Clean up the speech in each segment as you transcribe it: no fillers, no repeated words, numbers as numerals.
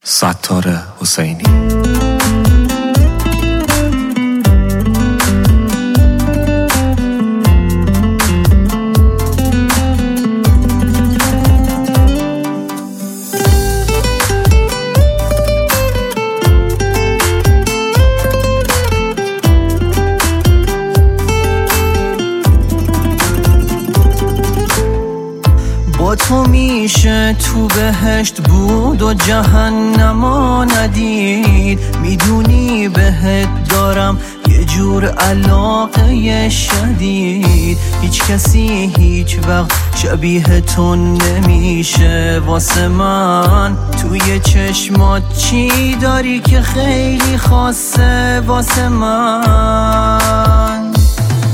ستار حسینی. با تو میشه تو بهشت بود و جهنم ندید. میدونی بهت دارم یه جور علاقه شدید. هیچ کسی هیچ وقت شبیه تو نمیشه واسه من. توی چشمات چی داری که خیلی خاصه واسه من؟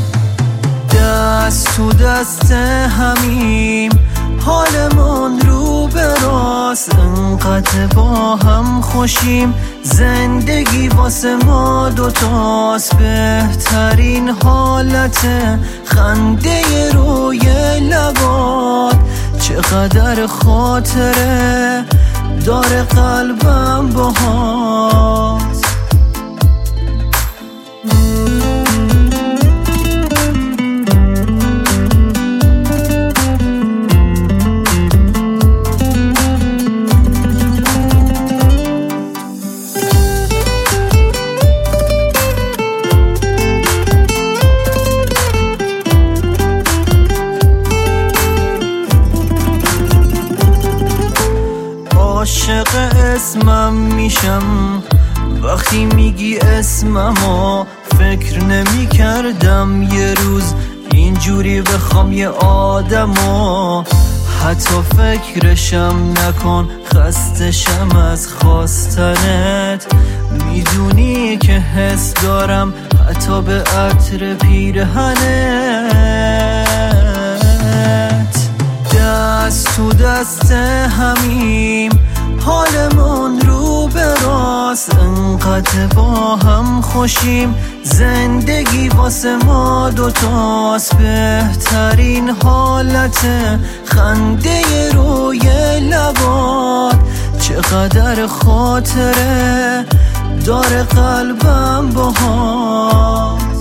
دست تو دست همیم، حالمون رو به راست، انقدر با هم خوشیم، زندگی واسه ما دوتاست. بهترین حالت خنده روی لبات، چقدر خاطره داره قلبم باهات. عاشق اسمم میشم وقتی میگی اسممو. فکر نمی کردم یه روز اینجوری بخوام یه آدمو. حتی فکرشم نکن، خستشم از خواستنت. میدونی که حس دارم حتی به عطر پیرهنت. دست تو دست همیم، حالمون رو به راست، انقدر با هم خوشیم، زندگی واسه ما دوتاست. بهترین حالت خنده روی لبات، چقدر خاطره داره قلبم باهات.